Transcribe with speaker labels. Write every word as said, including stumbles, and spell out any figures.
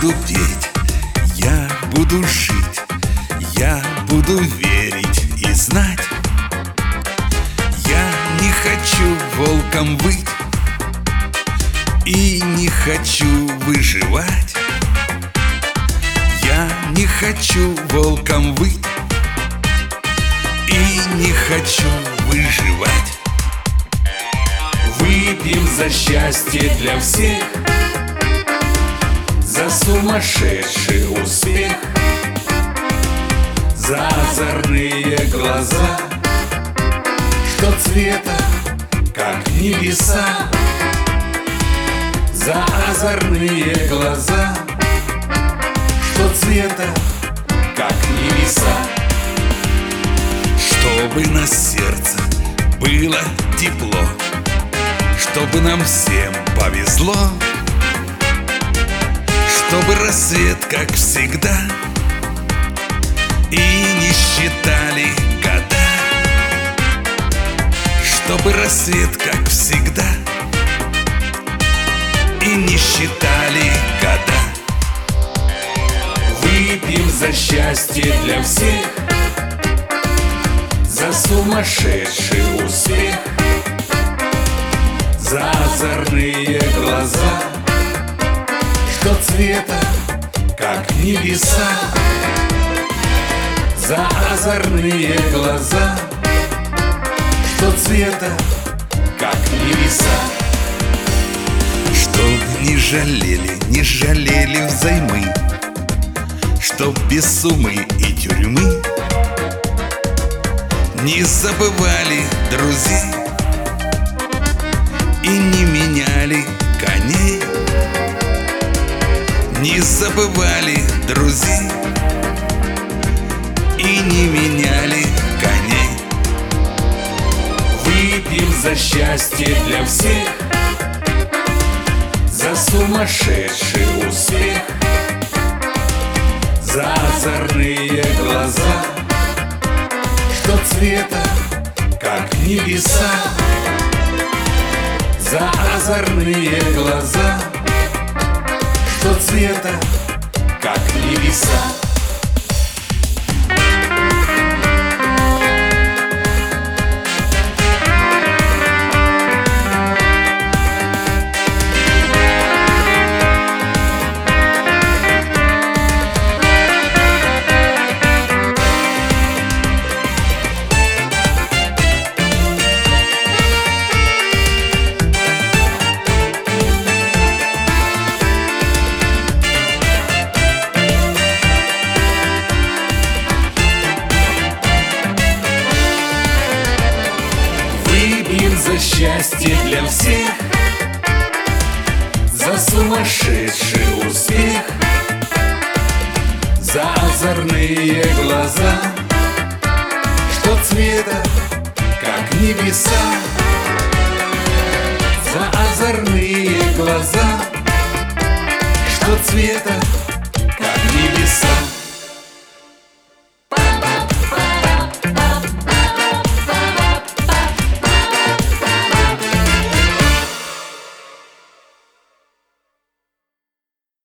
Speaker 1: буду петь, я буду жить, я буду верить и знать. Я не хочу волком быть и не хочу выживать. Я не хочу волком быть и не хочу выживать.
Speaker 2: Выпьем за счастье для всех, за сумасшедший успех, за озорные глаза, что цвета, как небеса. За озорные глаза, что цвета, как небеса.
Speaker 1: Чтобы на сердце было тепло, чтобы нам всем повезло, чтобы рассвет, как всегда, и не считали года. Чтобы рассвет, как всегда, и не считали года.
Speaker 2: Выпьем за счастье для всех, за сумасшедший успех, за озорные глаза, что цвета, как небеса. За озорные глаза, что цвета, как небеса.
Speaker 1: Чтоб не жалели, не жалели взаймы, чтоб без сумы и тюрьмы не забывали друзей и не меняли коней. Не забывали друзей и не меняли коней.
Speaker 2: Выпьем за счастье для всех, за сумасшедший успех, за озорные глаза, что цвета, как небеса. За озорные глаза, что цвета, как небеса. За счастье для всех, за сумасшедший успех, за озорные глаза, что цвета, как небеса. За озорные глаза, что цвета,